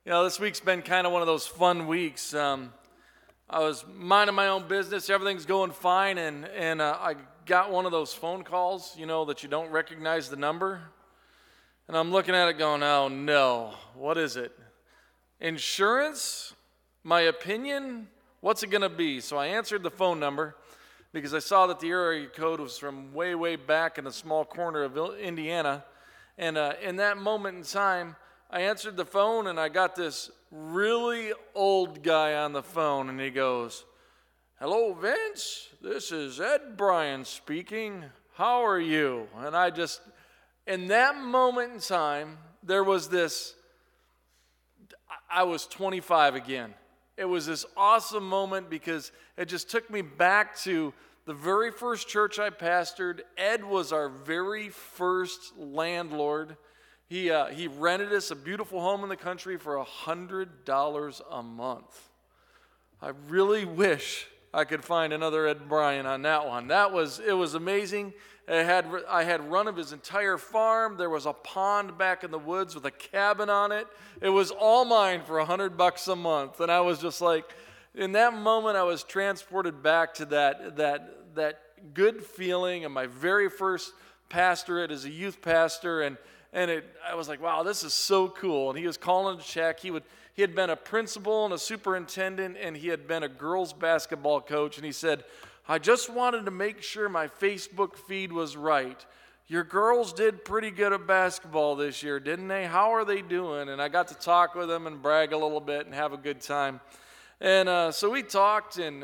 This week's been kind of one of those fun weeks. I was minding my own business, everything's going fine, and I got one of those phone calls, that you don't recognize the number. And I'm looking at it going, oh no, what is it? Insurance? My opinion? What's it going to be? So I answered the phone number because I saw that the area code was from way, way back in a small corner of Indiana. And in that moment in time, I answered the phone and I got this really old guy on the phone, and he goes, "Hello, Vince, this is Ed Bryan speaking. How are you?" And in that moment in time, there was this, I was 25 again. It was this awesome moment because it just took me back to the very first church I pastored. Ed was our very first landlord. He rented us a beautiful home in the country for $100 a month. I really wish I could find another Ed Bryan on that one. It was amazing. I had run of his entire farm. There was a pond back in the woods with a cabin on it. It was all mine for $100 a month. And I was just like, in that moment, I was transported back to that good feeling of my very first pastorate as a youth pastor, and I was like, wow, this is so cool. And he was calling to check. He had been a principal and a superintendent, and he had been a girls basketball coach. And he said, "I just wanted to make sure my Facebook feed was right. Your girls did pretty good at basketball this year, didn't they? How are they doing?" And I got to talk with him and brag a little bit and have a good time. And so we talked, and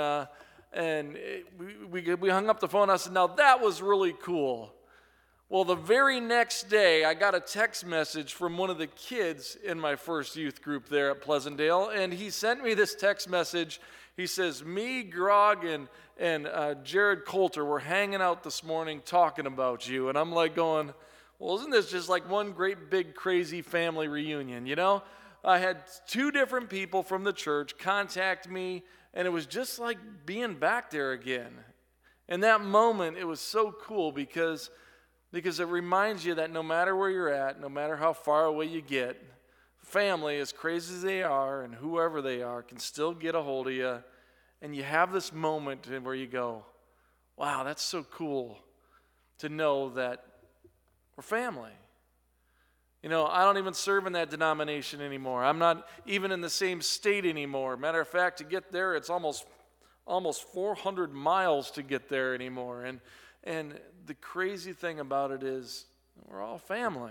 we hung up the phone. I said, "Now that was really cool." Well, the very next day, I got a text message from one of the kids in my first youth group there at Pleasantdale, and he sent me this text message. He says, "Me, Grog, and Jared Coulter were hanging out this morning talking about you." And I'm like going, well, isn't this just like one great big crazy family reunion, I had two different people from the church contact me, and it was just like being back there again. In that moment, it was so cool because it reminds you that no matter where you're at, no matter how far away you get, family, as crazy as they are and whoever they are, can still get a hold of you. And you have this moment where you go, wow, that's so cool to know that we're family. I don't even serve in that denomination anymore. I'm not even in the same state anymore. Matter of fact, to get there, it's almost 400 miles to get there anymore. And the crazy thing about it is we're all family.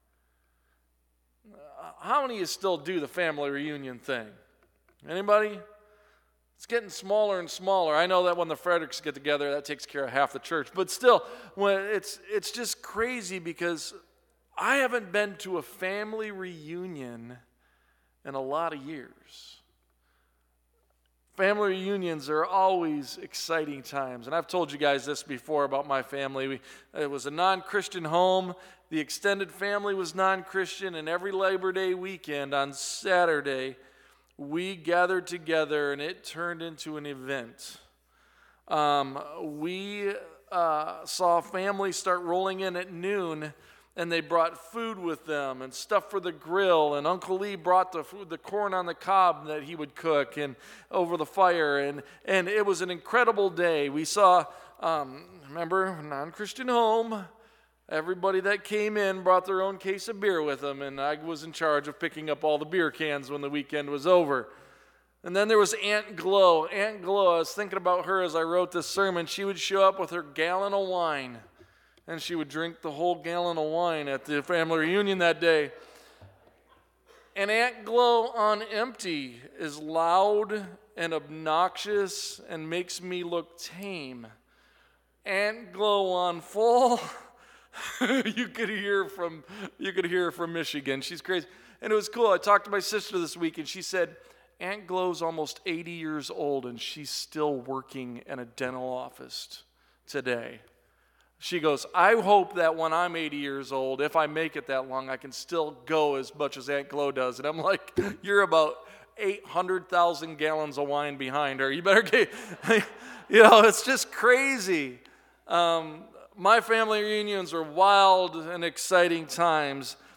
How many of you still do the family reunion thing? Anybody? It's getting smaller and smaller. I know that when the Fredericks get together, that takes care of half the church. But still, it's just crazy because I haven't been to a family reunion in a lot of years. Family reunions are always exciting times. And I've told you guys this before about my family. It was a non-Christian home. The extended family was non-Christian. And every Labor Day weekend on Saturday, we gathered together, and it turned into an event. We saw families start rolling in at noon, and they brought food with them and stuff for the grill. And Uncle Lee brought the corn on the cob that he would cook and over the fire. And it was an incredible day. We saw, remember, non-Christian home. Everybody that came in brought their own case of beer with them. And I was in charge of picking up all the beer cans when the weekend was over. And then there was Aunt Glow. Aunt Glow, I was thinking about her as I wrote this sermon. She would show up with her gallon of wine. And she would drink the whole gallon of wine at the family reunion that day. And Aunt Glow on empty is loud and obnoxious and makes me look tame. Aunt Glow on full, you could hear her from Michigan. She's crazy. And it was cool. I talked to my sister this week, and she said, Aunt Glow's almost 80 years old, and she's still working in a dental office today. She goes, I hope that when I'm 80 years old, if I make it that long, I can still go as much as Aunt Glow does. And I'm like, you're about 800,000 gallons of wine behind her. You better get, it's just crazy. My family reunions are wild and exciting times.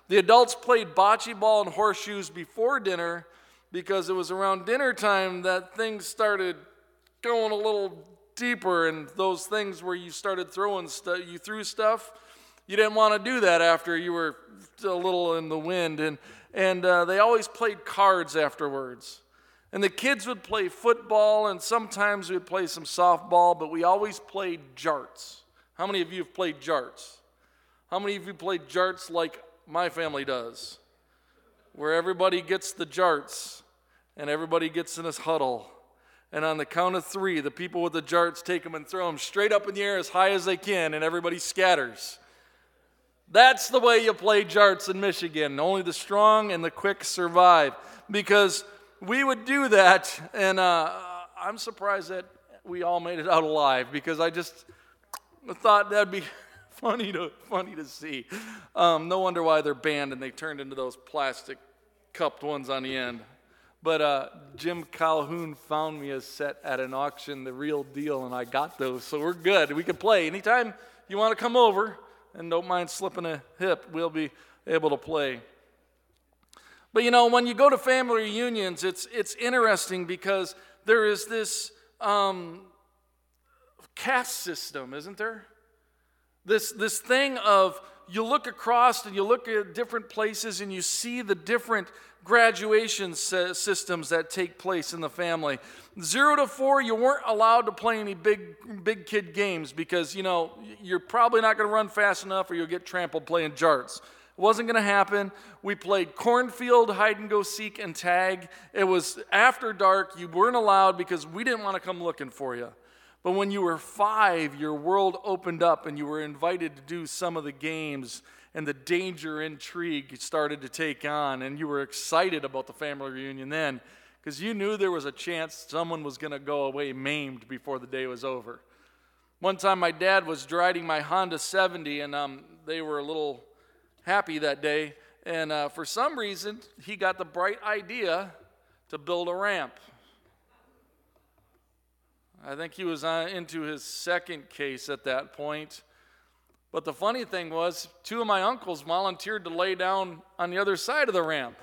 The adults played bocce ball and horseshoes before dinner because it was around dinner time that things started going a little deeper, and those things where you started throwing stuff, you threw stuff, you didn't want to do that after you were a little in the wind, and they always played cards afterwards. And the kids would play football, and sometimes we'd play some softball, but we always played jarts. How many of you have played jarts? How many of you played jarts like my family does, where everybody gets the jarts and everybody gets in this huddle, and on the count of 3, the people with the jarts take them and throw them straight up in the air as high as they can, and everybody scatters. That's the way you play jarts in Michigan. Only the strong and the quick survive, because we would do that, and I'm surprised that we all made it out alive, because I just thought that'd be funny to see. No wonder why they're banned and they turned into those plastic cupped ones on the end. But Jim Calhoun found me a set at an auction, the real deal, and I got those. So we're good. We can play. Anytime you want to come over and don't mind slipping a hip, we'll be able to play. But when you go to family reunions, it's interesting because there is this caste system, isn't there? This thing of you look across and you look at different places and you see the different graduation systems that take place in the family. 0 to 4, you weren't allowed to play any big kid games because, you're probably not going to run fast enough or you'll get trampled playing jarts. It wasn't going to happen. We played cornfield, hide and go seek, and tag. It was after dark. You weren't allowed because we didn't want to come looking for you. But when you were 5, your world opened up and you were invited to do some of the games, and the danger intrigue started to take on, and you were excited about the family reunion then because you knew there was a chance someone was going to go away maimed before the day was over. One time my dad was driving my Honda 70, and they were a little happy that day, and for some reason he got the bright idea to build a ramp. I think he was into his second case at that point. But the funny thing was, 2 of my uncles volunteered to lay down on the other side of the ramp.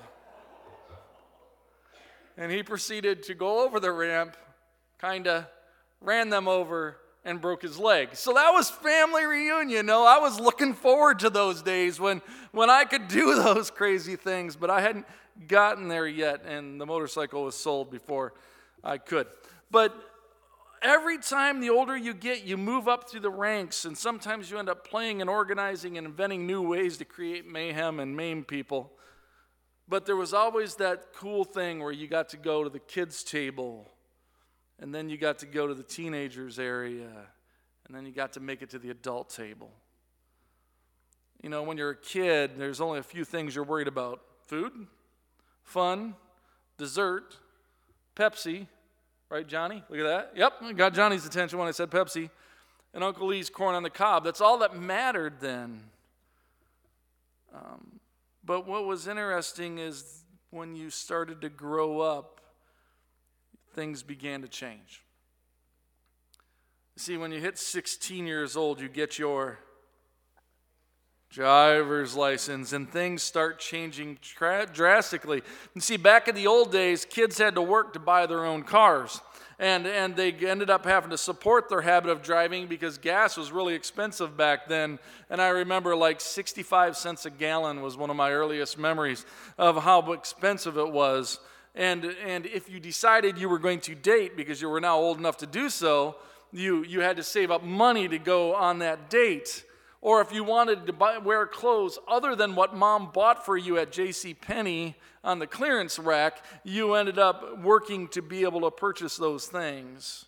And he proceeded to go over the ramp, kind of ran them over, and broke his leg. So that was family reunion. I was looking forward to those days when I could do those crazy things, but I hadn't gotten there yet, and the motorcycle was sold before I could. But every time the older you get, you move up through the ranks, and sometimes you end up playing and organizing and inventing new ways to create mayhem and maim people. But there was always that cool thing where you got to go to the kids' table, and then you got to go to the teenagers' area, and then you got to make it to the adult table. When you're a kid, there's only a few things you're worried about: food, fun, dessert, Pepsi. Right, Johnny? Look at that. Yep, I got Johnny's attention when I said Pepsi. And Uncle Lee's corn on the cob. That's all that mattered then. But what was interesting is when you started to grow up, things began to change. See, when you hit 16 years old, you get your driver's license, and things start changing drastically. You see, back in the old days, kids had to work to buy their own cars, and they ended up having to support their habit of driving because gas was really expensive back then. And I remember 65 cents a gallon was one of my earliest memories of how expensive it was. And if you decided you were going to date because you were now old enough to do so, you had to save up money to go on that date. Or if you wanted to wear clothes other than what mom bought for you at JCPenney on the clearance rack, you ended up working to be able to purchase those things.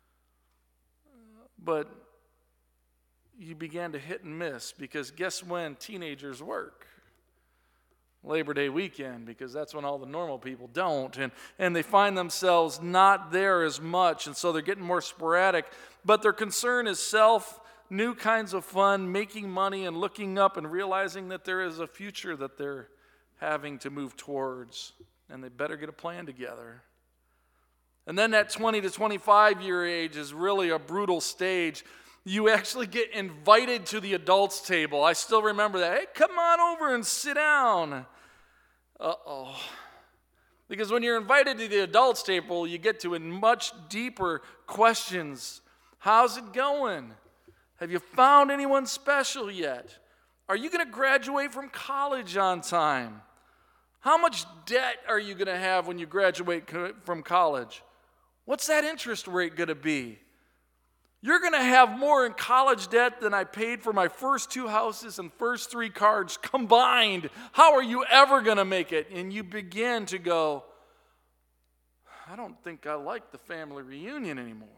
But you began to hit and miss because guess when teenagers work? Labor Day weekend, because that's when all the normal people don't. And they find themselves not there as much, and so they're getting more sporadic. But their concern is new kinds of fun, making money and looking up and realizing that there is a future that they're having to move towards, and they better get a plan together. And then that 20 to 25 year age is really a brutal stage. You actually get invited to the adults' table. I still remember that. Hey, come on over and sit down. Uh-oh. Because when you're invited to the adults' table, you get to much deeper questions. How's it going? Have you found anyone special yet? Are you going to graduate from college on time? How much debt are you going to have when you graduate from college? What's that interest rate going to be? You're going to have more in college debt than I paid for my first 2 houses and first 3 cars combined. How are you ever going to make it? And you begin to go, I don't think I like the family reunion anymore.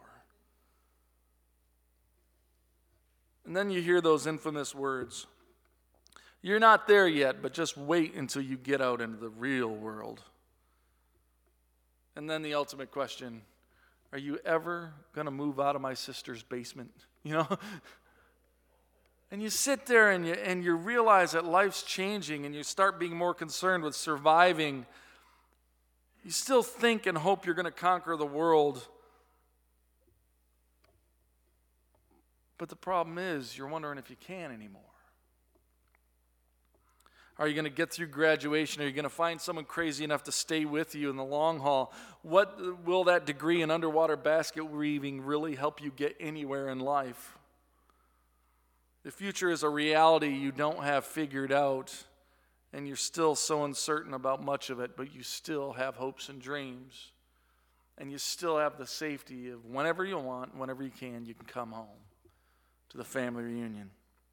And then you hear those infamous words. You're not there yet, but just wait until you get out into the real world. And then the ultimate question, are you ever going to move out of my sister's basement? You know? And you sit there and you realize that life's changing and you start being more concerned with surviving. You still think and hope you're going to conquer the world. But the problem is, you're wondering if you can anymore. Are you going to get through graduation? Are you going to find someone crazy enough to stay with you in the long haul? What will that degree in underwater basket weaving really help you get anywhere in life? The future is a reality you don't have figured out, and you're still so uncertain about much of it, but you still have hopes and dreams, and you still have the safety of whenever you want, whenever you can come home to the family reunion.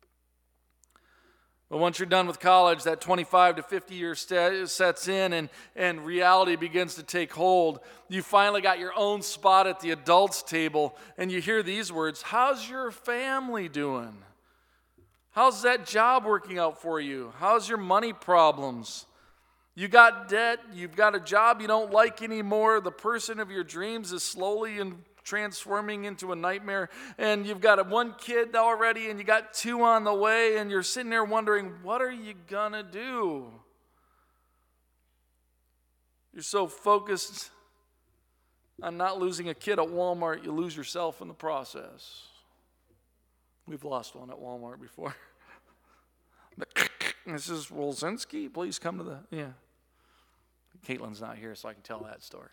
But once you're done with college, that 25 to 50 year sets in and reality begins to take hold. You finally got your own spot at the adults' table, and you hear these words, how's your family doing? How's that job working out for you? How's your money problems? You got debt, you've got a job you don't like anymore, the person of your dreams is slowly transforming into a nightmare, and you've got 1 kid already, and you got 2 on the way, and you're sitting there wondering, what are you gonna do? You're so focused on not losing a kid at Walmart, you lose yourself in the process. We've lost one at Walmart before. Mrs. Wolzinski, please come to the, yeah. Caitlin's not here, so I can tell that story.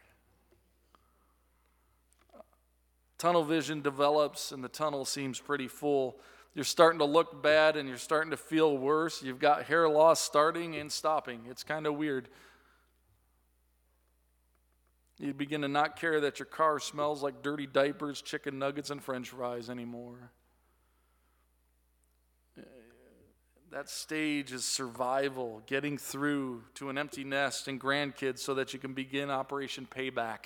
Tunnel vision develops, and the tunnel seems pretty full. You're starting to look bad, and you're starting to feel worse. You've got hair loss starting and stopping. It's kind of weird. You begin to not care that your car smells like dirty diapers, chicken nuggets, and french fries anymore. That stage is survival, getting through to an empty nest and grandkids so that you can begin Operation Payback.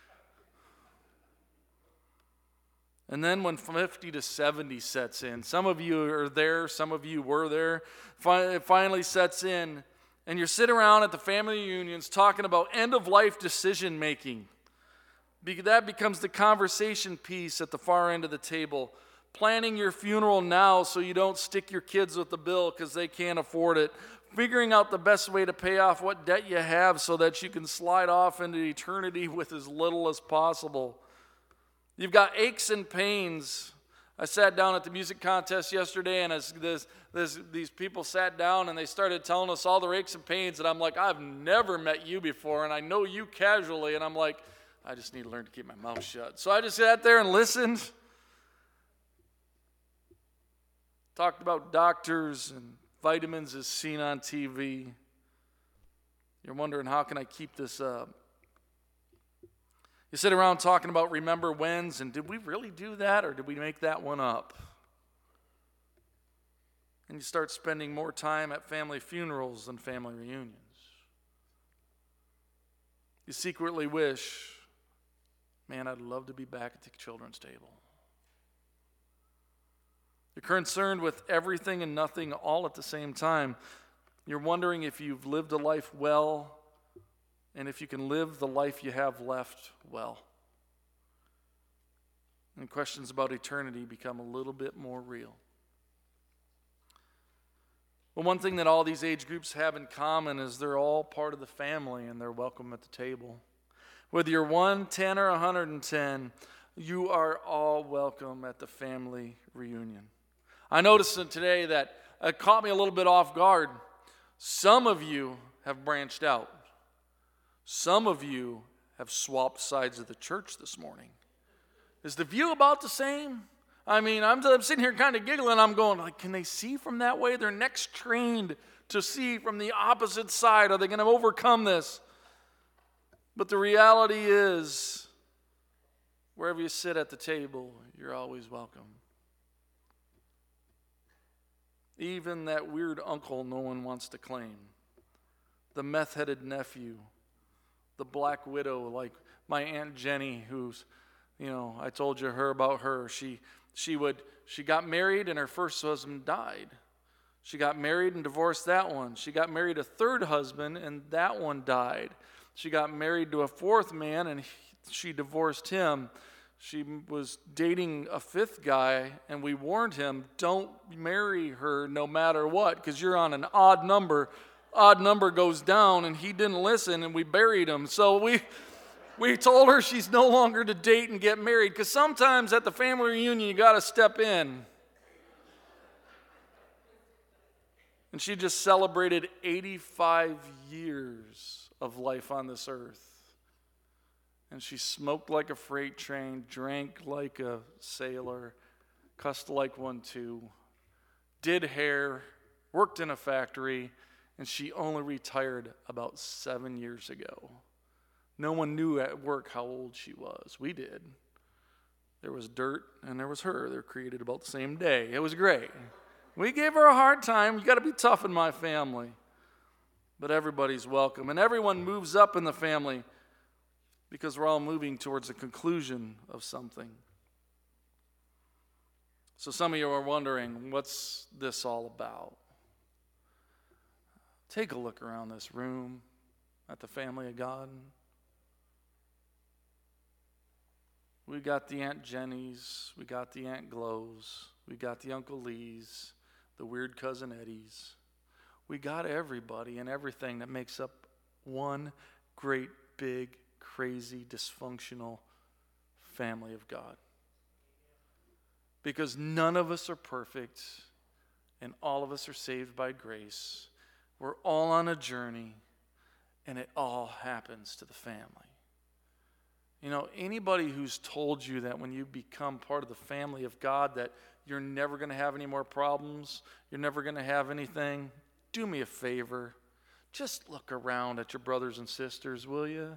And then when 50 to 70 sets in, some of you are there, some of you were there, it finally sets in, and you're sitting around at the family reunions talking about end-of-life decision-making. That becomes the conversation piece at the far end of the table. Planning your funeral now so you don't stick your kids with the bill because they can't afford it. Figuring out the best way to pay off what debt you have so that you can slide off into eternity with as little as possible. You've got aches and pains. I sat down at the music contest yesterday, and as these people sat down and they started telling us all their aches and pains, and I'm like, I've never met you before, and I know you casually, and I'm like, I just need to learn to keep my mouth shut. So I just sat there and listened. Talked about doctors and vitamins as seen on TV. You're wondering, how can I keep this up? You sit around talking about remember whens, and did we really do that, or did we make that one up? And you start spending more time at family funerals than family reunions. You secretly wish, man, I'd love to be back at the children's table. You're concerned with everything and nothing all at the same time. You're wondering if you've lived a life well, and if you can live the life you have left well. And questions about eternity become a little bit more real. But one thing that all these age groups have in common is they're all part of the family, and they're welcome at the table. Whether you're 1, 10, or 110, You are all welcome at the family reunion. I noticed today that it caught me a little bit off guard. Some of you have branched out. Some of you have swapped sides of the church this morning. Is the view about the same? I mean, I'm sitting here kind of giggling. I'm going, like, can they see from that way? Their neck's trained to see from the opposite side. Are they going to overcome this? But the reality is, wherever you sit at the table, you're always welcome. Even that weird uncle no one wants to claim. The meth-headed nephew. The black widow, like my Aunt Jenny, who's, I told you about her. She got married and her first husband died. She got married and divorced that one. She got married a third husband and that one died. She got married to a fourth man and she divorced him. She was dating a fifth guy and we warned him, don't marry her no matter what, because you're on an odd number. Odd number goes down, and he didn't listen, and we buried him. So we told her she's no longer to date and get married, because sometimes at the family reunion you got to step in. And she just celebrated 85 years of life on this earth. And she smoked like a freight train, drank like a sailor, cussed like one too, did hair, worked in a factory, and she only retired about 7 years ago. No one knew at work how old she was. We did. There was dirt and there was her. They're created about the same day. It was great. We gave her a hard time. You got to be tough in my family. But everybody's welcome. And everyone moves up in the family because we're all moving towards the conclusion of something. So some of you are wondering, what's this all about? Take a look around this room at the family of God. We got the Aunt Jennies, we got the Aunt Glows, we got the Uncle Lees, the weird cousin Eddies. We got everybody and everything that makes up one great, big, crazy, dysfunctional family of God. Because none of us are perfect and all of us are saved by grace. We're all on a journey, and it all happens to the family. Anybody who's told you that when you become part of the family of God that you're never going to have any more problems, you're never going to have anything, do me a favor. Just look around at your brothers and sisters, will you?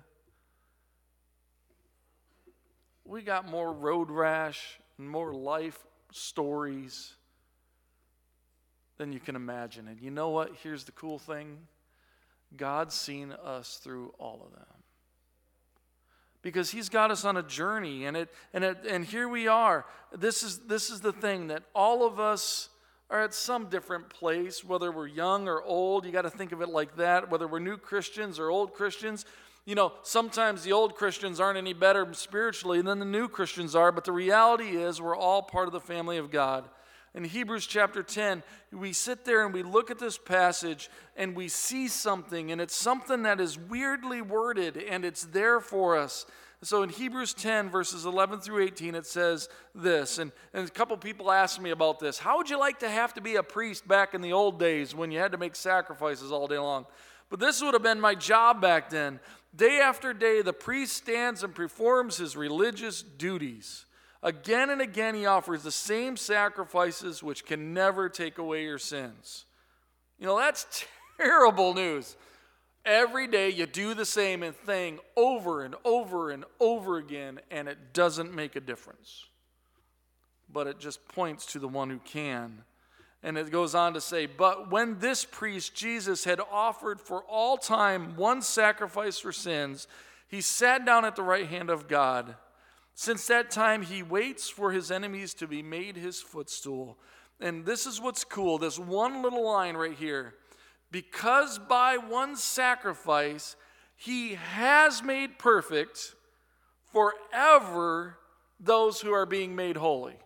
We got more road rash and more life stories than you can imagine. And you know what? Here's the cool thing. God's seen us through all of them. Because he's got us on a journey, and here we are. This is the thing, that all of us are at some different place, whether we're young or old. You got to think of it like that. Whether we're new Christians or old Christians. Sometimes the old Christians aren't any better spiritually than the new Christians are, but the reality is we're all part of the family of God. In Hebrews chapter 10, we sit there and we look at this passage and we see something, and it's something that is weirdly worded, and it's there for us. So in Hebrews 10, verses 11 through 18, it says this, and a couple people asked me about this. How would you like to have to be a priest back in the old days when you had to make sacrifices all day long? But this would have been my job back then. Day after day, the priest stands and performs his religious duties. Again and again, he offers the same sacrifices which can never take away your sins. That's terrible news. Every day you do the same thing over and over and over again, and it doesn't make a difference. But it just points to the one who can. And it goes on to say, but when this priest, Jesus, had offered for all time one sacrifice for sins, he sat down at the right hand of God. Since that time, he waits for his enemies to be made his footstool. And this is what's cool, this one little line right here. Because by one sacrifice, he has made perfect forever those who are being made holy.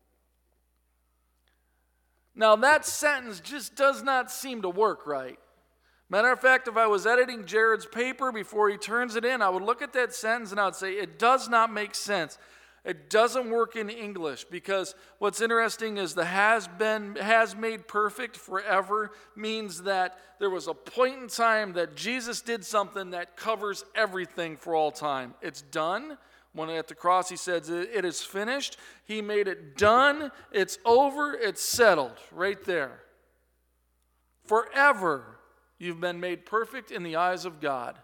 Now, that sentence just does not seem to work right. Matter of fact, if I was editing Jared's paper before he turns it in, I would look at that sentence and I would say, it does not make sense. It doesn't work in English because what's interesting is the has made perfect forever means that there was a point in time that Jesus did something that covers everything for all time. It's done. When at the cross he says it is finished. He made it done. It's over. It's settled right there. Forever you've been made perfect in the eyes of God.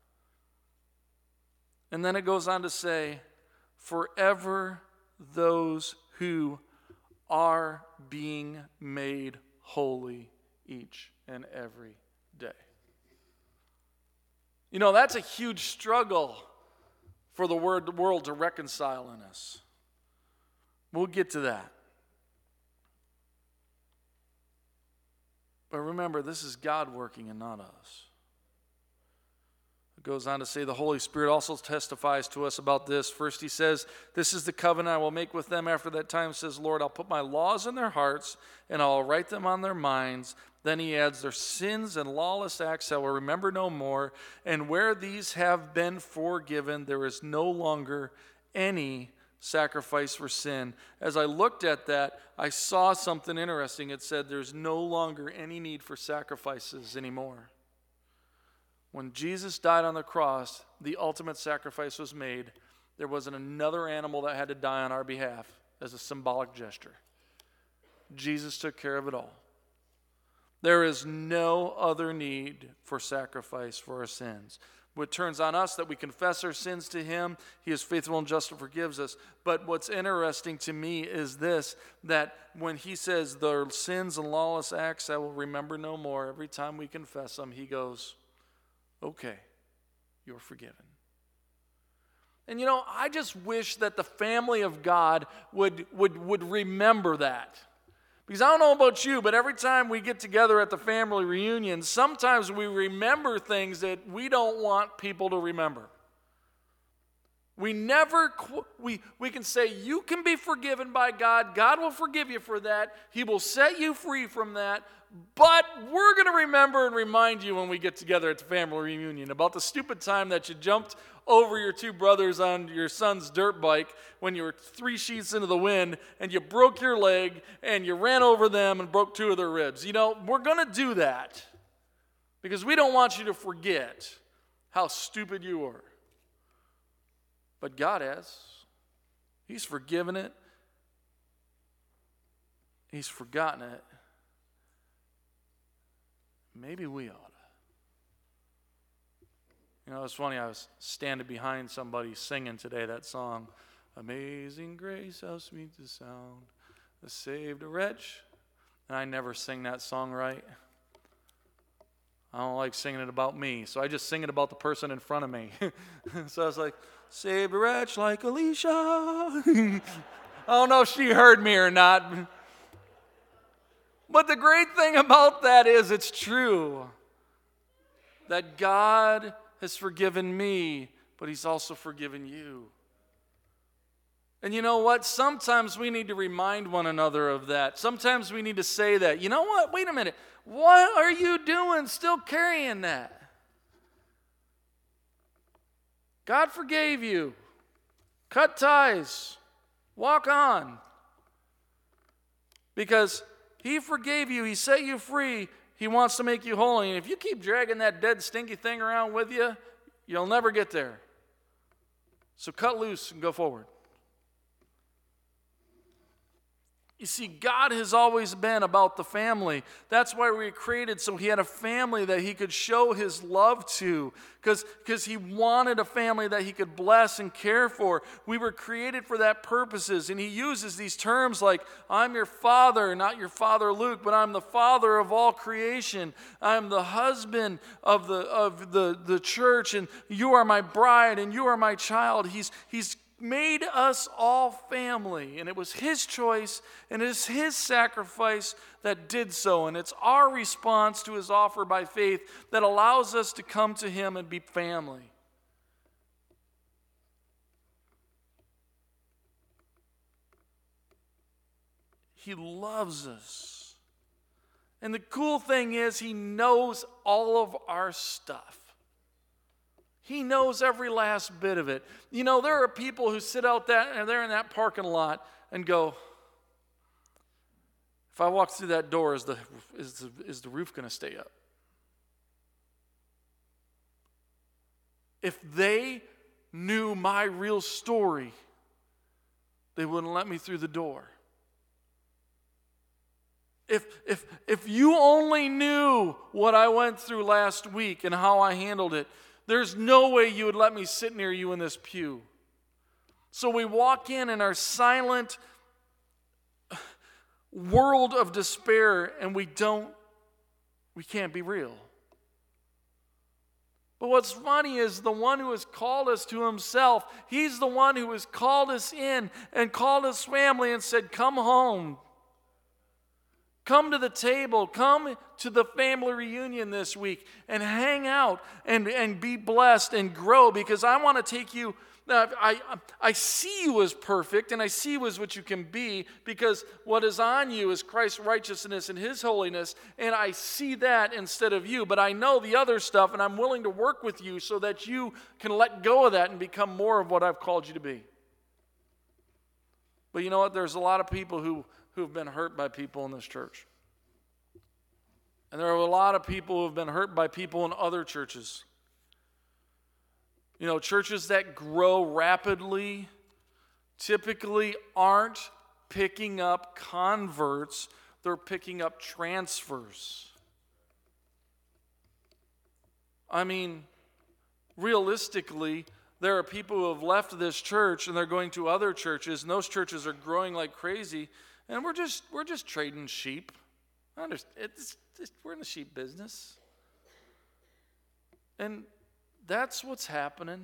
And then it goes on to say, forever those who are being made holy each and every day. You know, that's a huge struggle for the world to reconcile in us. We'll get to that. But remember, this is God working and not us. It goes on to say the Holy Spirit also testifies to us about this. First he says, this is the covenant I will make with them after that time, says Lord, I'll put my laws in their hearts and I'll write them on their minds. Then he adds, their sins and lawless acts I will remember no more. And where these have been forgiven, there is no longer any sacrifice for sin. As I looked at that, I saw something interesting. It said there's no longer any need for sacrifices anymore. When Jesus died on the cross, the ultimate sacrifice was made. There wasn't another animal that had to die on our behalf as a symbolic gesture. Jesus took care of it all. There is no other need for sacrifice for our sins. It turns on us that we confess our sins to him. He is faithful and just and forgives us. But what's interesting to me is this, that when he says, their sins and lawless acts I will remember no more, every time we confess them, he goes, okay, you're forgiven. And you know, I just wish that the family of God would remember that. Because I don't know about you, but every time we get together at the family reunion, sometimes we remember things that we don't want people to remember. We can say, you can be forgiven by God. God will forgive you for that. He will set you free from that. But we're going to remember and remind you when we get together at the family reunion about the stupid time that you jumped over your two brothers on your son's dirt bike when you were 3 sheets into the wind and you broke your leg and you ran over them and broke 2 of their ribs. You know, we're going to do that because we don't want you to forget how stupid you were. But God has. He's forgiven it. He's forgotten it. Maybe we ought to. You know, it's funny, I was standing behind somebody singing today that song, Amazing Grace, how sweet the sound that saved a wretch. And I never sing that song right. I don't like singing it about me, so I just sing it about the person in front of me. So I was like, saved a wretch like Alicia. I don't know if she heard me or not. But the great thing about that is it's true. That God has forgiven me, but he's also forgiven you. And you know what? Sometimes we need to remind one another of that. Sometimes we need to say that. You know what? Wait a minute. What are you doing still carrying that? God forgave you. Cut ties. Walk on. Because he forgave you. He set you free. He wants to make you holy. And if you keep dragging that dead, stinky thing around with you, you'll never get there. So cut loose and go forward. You see, God has always been about the family. That's why we were created, so he had a family that he could show his love to, because he wanted a family that he could bless and care for. We were created for that purposes, and he uses these terms like, I'm your father, not your father Luke, but I'm the father of all creation. I'm the husband of the church, and you are my bride, and you are my child. He's made us all family, and it was his choice and it's his sacrifice that did so, and it's our response to his offer by faith that allows us to come to him and be family. He loves us, and the cool thing is he knows all of our stuff. He knows every last bit of it. You know, there are people who sit out there in that parking lot and go, if I walk through that door, is the roof going to stay up? If they knew my real story, they wouldn't let me through the door. If you only knew what I went through last week and how I handled it, there's no way you would let me sit near you in this pew. So we walk in our silent world of despair, and we can't be real. But what's funny is the one who has called us to himself, he's the one who has called us in and called his family and said, come home. Come to the table. Come to the family reunion this week and hang out and be blessed and grow, because I want to take you. I see you as perfect, and I see you as what you can be, because what is on you is Christ's righteousness and his holiness, and I see that instead of you. But I know the other stuff, and I'm willing to work with you so that you can let go of that and become more of what I've called you to be. But you know what? There's a lot of people who've been hurt by people in this church. And there are a lot of people who have been hurt by people in other churches. You know, churches that grow rapidly typically aren't picking up converts, they're picking up transfers. I mean, realistically, there are people who have left this church and they're going to other churches, and those churches are growing like crazy, and we're just trading sheep. We're in the sheep business. And that's what's happening.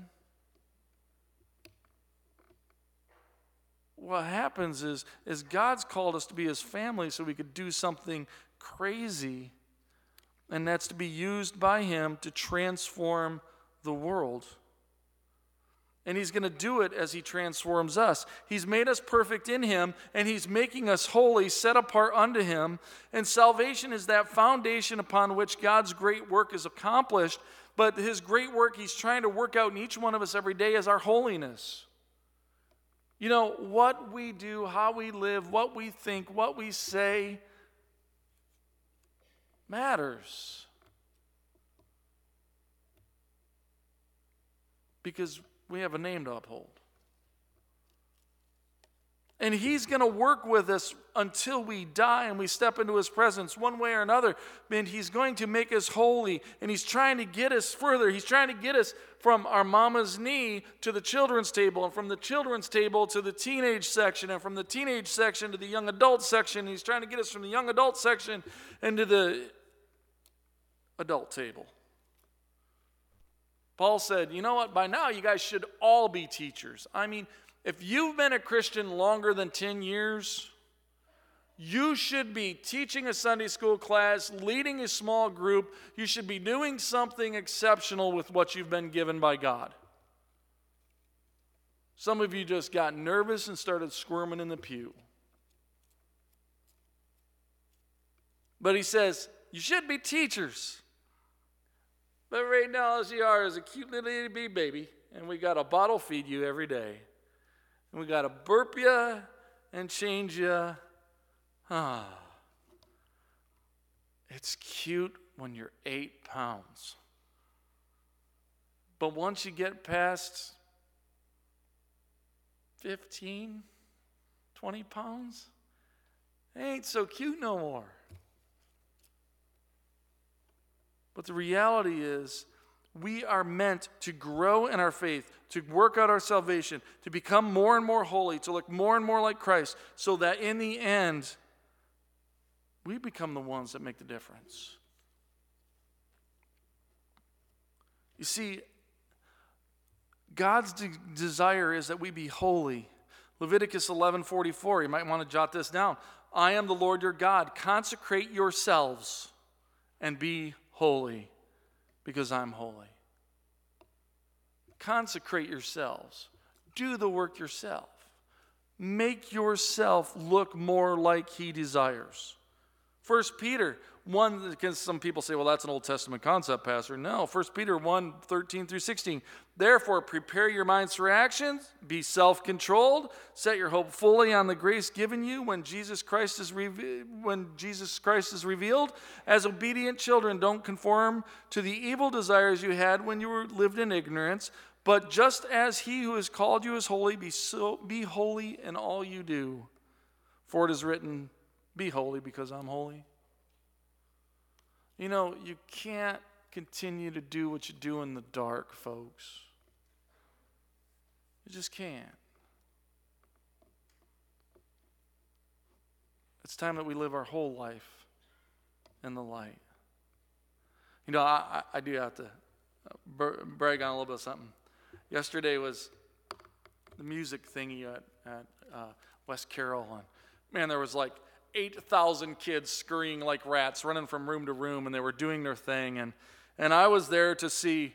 What happens is God's called us to be his family so we could do something crazy, and that's to be used by him to transform the world. And he's going to do it as he transforms us. He's made us perfect in him, and he's making us holy, set apart unto him. And salvation is that foundation upon which God's great work is accomplished. But his great work he's trying to work out in each one of us every day is our holiness. You know, what we do, how we live, what we think, what we say matters. Because we have a name to uphold. And he's going to work with us until we die and we step into his presence one way or another. And he's going to make us holy. And he's trying to get us further. He's trying to get us from our mama's knee to the children's table, and from the children's table to the teenage section, and from the teenage section to the young adult section. And he's trying to get us from the young adult section into the adult table. Paul said, you know what, by now you guys should all be teachers. I mean, if you've been a Christian longer than 10 years, you should be teaching a Sunday school class, leading a small group. You should be doing something exceptional with what you've been given by God. Some of you just got nervous and started squirming in the pew. But he says, you should be teachers. But right now, all you are is a cute little itty bitty baby, and we got to bottle feed you every day. And we got to burp you and change you. It's cute when you're 8 pounds. But once you get past 15, 20 pounds, it ain't so cute no more. But the reality is, we are meant to grow in our faith, to work out our salvation, to become more and more holy, to look more and more like Christ, so that in the end, we become the ones that make the difference. You see, God's desire is that we be holy. Leviticus 11:44, you might want to jot this down. I am the Lord your God. Consecrate yourselves and be holy, because I'm holy. Consecrate yourselves. Do the work yourself. Make yourself look more like he desires. 1 Peter 1, because some people say, well, that's an Old Testament concept, Pastor. No, 1 Peter 1, 13 through 16. Therefore, prepare your minds for actions, be self-controlled, set your hope fully on the grace given you when Jesus Christ is revealed. As obedient children, don't conform to the evil desires you had when you lived in ignorance, but just as he who has called you is holy, be holy in all you do. For it is written, be holy because I'm holy. You know, you can't continue to do what you do in the dark, folks. You just can't. It's time that we live our whole life in the light. You know, I do have to brag on a little bit of something. Yesterday was the music thingy at West Carroll, and man, there was like 8,000 kids scurrying like rats, running from room to room, and they were doing their thing. And I was there to see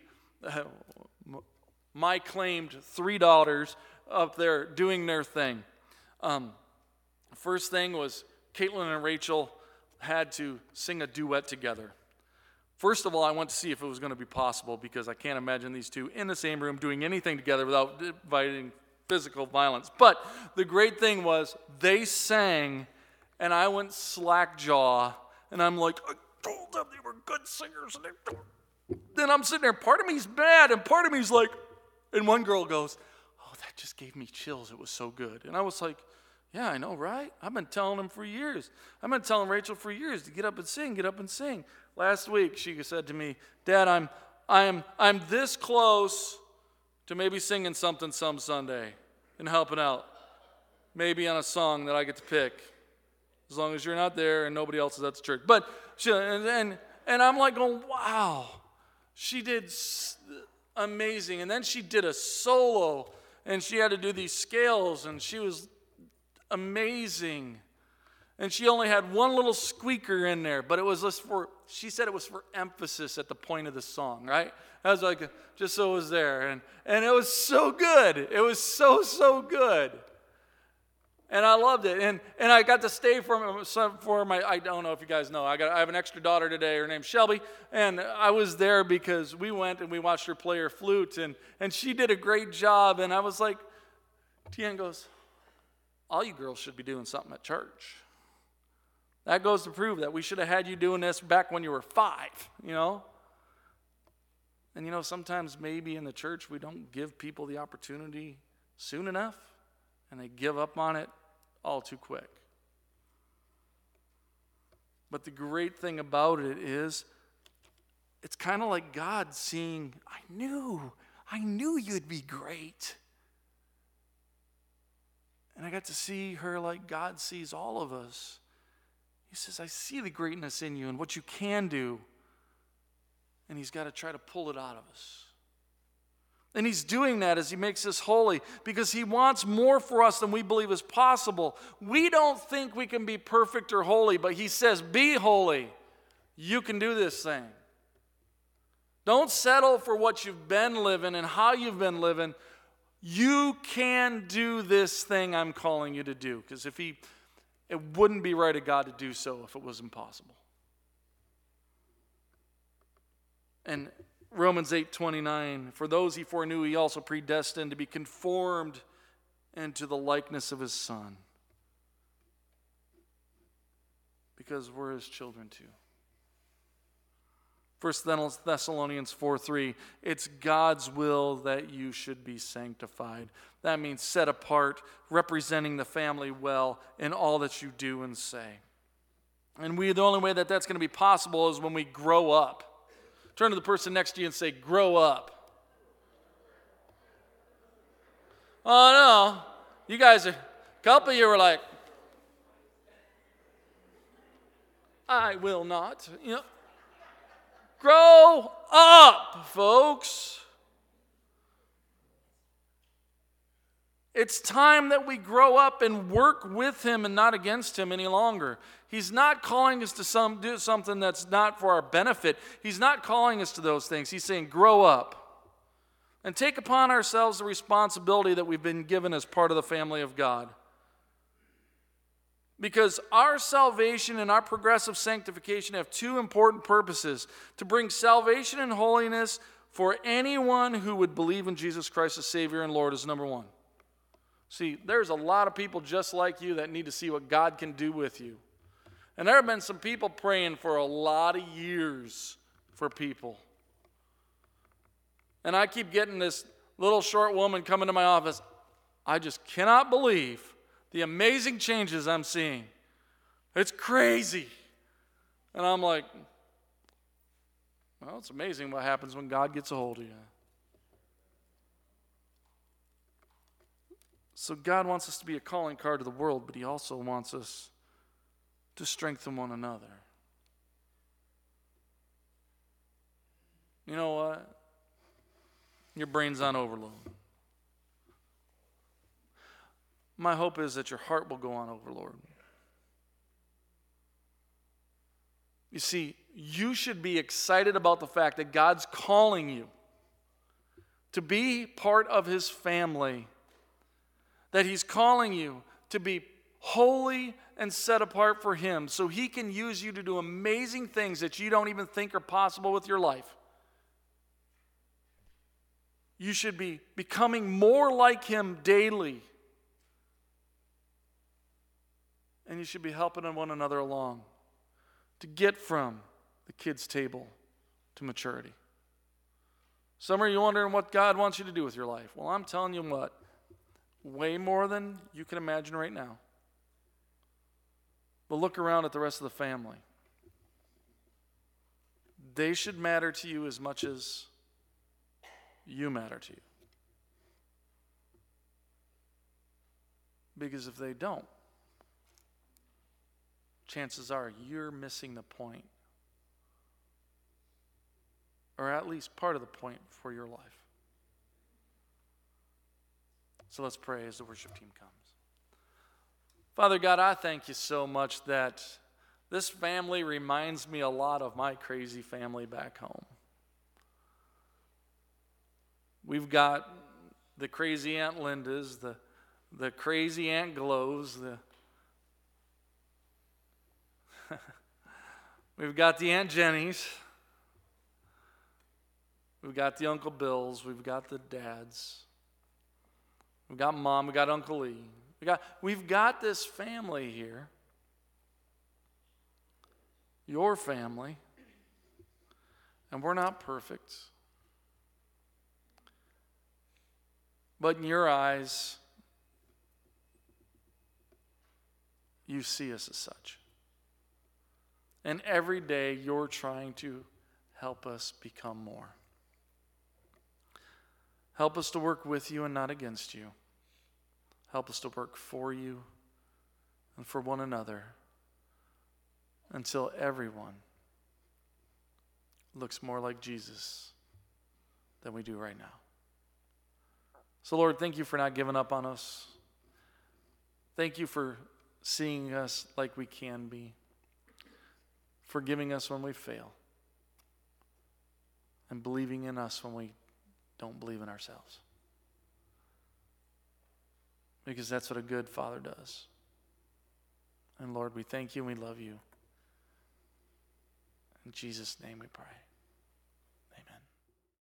my claimed 3 daughters up there doing their thing. First thing was Caitlin and Rachel had to sing a duet together. First of all, I went to see if it was going to be possible, because I can't imagine these two in the same room doing anything together without inviting physical violence. But the great thing was they sang, and I went slack jaw, and I'm like, I told them they were good singers. And then I'm sitting there, part of me's mad, and part of me's like, and one girl goes, oh, that just gave me chills. It was so good. And I was like, yeah, I know, right? I've been telling them for years. I've been telling Rachel for years to get up and sing, get up and sing. Last week, she said to me, Dad, I'm this close to maybe singing something some Sunday and helping out. Maybe on a song that I get to pick, as long as you're not there and nobody else is at the church. But and I'm like going, wow, she did amazing. And then she did a solo, and she had to do these scales, and she was amazing. And she only had one little squeaker in there, but it was just she said it was for emphasis at the point of the song, right? I was like, just so it was there. And it was so good. It was so good. And I loved it. And I got to stay for my, I don't know if you guys know, I have an extra daughter today. Her name's Shelby. And I was there because we went and we watched her play her flute. And she did a great job. And I was like, Tian goes, all you girls should be doing something at church. That goes to prove that we should have had you doing this back when you were 5, you know? And, you know, sometimes maybe in the church we don't give people the opportunity soon enough, and they give up on it all too quick. But the great thing about it is it's kind of like God seeing, I knew you'd be great. And I got to see her like God sees all of us. He says, I see the greatness in you and what you can do. And he's got to try to pull it out of us. And he's doing that as he makes us holy, because he wants more for us than we believe is possible. We don't think we can be perfect or holy, but he says, be holy. You can do this thing. Don't settle for what you've been living and how you've been living. You can do this thing I'm calling you to do. Because it wouldn't be right of God to do so if it was impossible. And Romans 8:29, for those he foreknew, he also predestined to be conformed into the likeness of his Son. Because we're his children too. 1 Thessalonians 4:3, it's God's will that you should be sanctified. That means set apart, representing the family well in all that you do and say. And the only way that that's going to be possible is when we grow up. Turn to the person next to you and say, grow up. Oh, no. You guys, a couple of you were like, I will not. You know, grow up, folks. It's time that we grow up and work with him and not against him any longer. He's not calling us to do something that's not for our benefit. He's not calling us to those things. He's saying, grow up and take upon ourselves the responsibility that we've been given as part of the family of God. Because our salvation and our progressive sanctification have two important purposes: to bring salvation and holiness for anyone who would believe in Jesus Christ as Savior and Lord is number one. See, there's a lot of people just like you that need to see what God can do with you. And there have been some people praying for a lot of years for people. And I keep getting this little short woman coming to my office. I just cannot believe the amazing changes I'm seeing. It's crazy. And I'm like, well, it's amazing what happens when God gets a hold of you. So God wants us to be a calling card to the world, but he also wants us to strengthen one another. You know what? Your brain's on overload. My hope is that your heart will go on overload. You see, you should be excited about the fact that God's calling you to be part of his family, that he's calling you to be holy and set apart for him so he can use you to do amazing things that you don't even think are possible with your life. You should be becoming more like him daily. And you should be helping one another along to get from the kids' table to maturity. Some of you wondering what God wants you to do with your life. Well, I'm telling you what, way more than you can imagine right now. But look around at the rest of the family. They should matter to you as much as you matter to you. Because if they don't, chances are you're missing the point, or at least part of the point for your life. So let's pray as the worship team comes. Father God, I thank you so much that this family reminds me a lot of my crazy family back home. We've got the crazy Aunt Linda's, the crazy Aunt Glow's, we've got the Aunt Jenny's, we've got the Uncle Bill's, we've got the dads, we've got Mom, we've got Uncle Lee. We've got this family here, your family, and we're not perfect. But in your eyes, you see us as such. And every day you're trying to help us become more. Help us to work with you and not against you. Help us to work for you and for one another until everyone looks more like Jesus than we do right now. So, Lord, thank you for not giving up on us. Thank you for seeing us like we can be, forgiving us when we fail, and believing in us when we don't believe in ourselves. Because that's what a good father does. And Lord, we thank you and we love you. In Jesus' name we pray.